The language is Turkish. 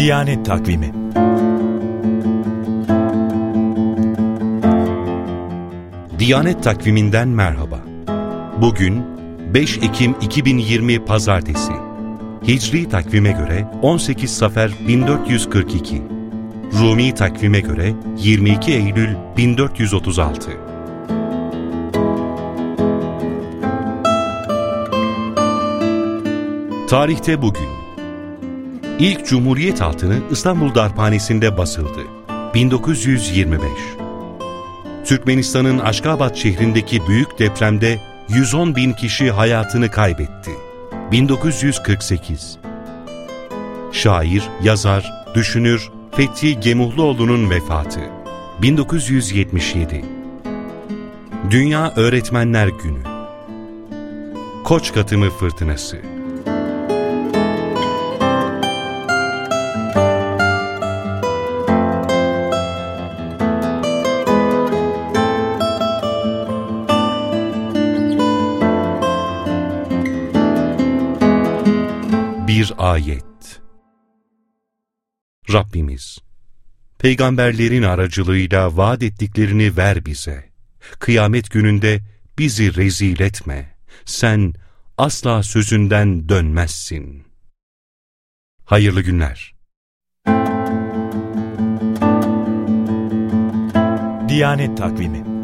Diyanet Takvimi. Diyanet Takvimi'nden merhaba. Bugün 5 Ekim 2020 Pazartesi. Hicri takvime göre 18 Safer 1442. Rumi takvime göre 22 Eylül 1436. Tarihte bugün. İlk Cumhuriyet altını İstanbul Darphanesi'nde basıldı. 1925. Türkmenistan'ın Aşkabat şehrindeki büyük depremde 110.000 kişi hayatını kaybetti. 1948. Şair, yazar, düşünür Fethi Gemuhluoğlu'nun vefatı. 1977. Dünya Öğretmenler Günü. Koç Katımı Fırtınası. Bir ayet. Rabbimiz, peygamberlerin aracılığıyla vaat ettiklerini ver bize. Kıyamet gününde bizi rezil etme. Sen asla sözünden dönmezsin. Hayırlı günler. Diyanet Takvimi.